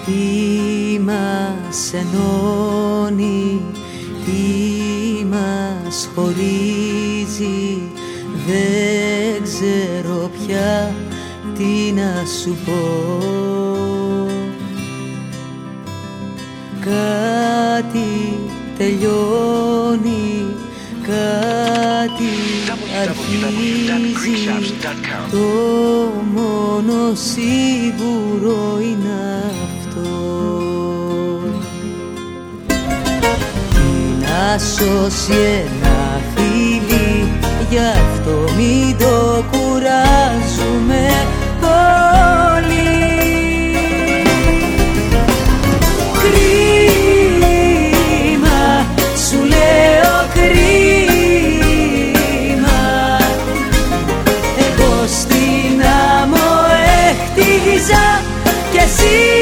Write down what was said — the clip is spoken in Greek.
Τι μας ενώνει, τι μας χωρίζει, δεν ξέρω πια τι να σου πω. Κάτι τελειώνει, κάτι αρχίζει, το μόνο σίγουρο είναι αυτό. Τι να σώσει ένα φίλι, γι' αυτό μην το κουράζουμε πολύ. Και εσύ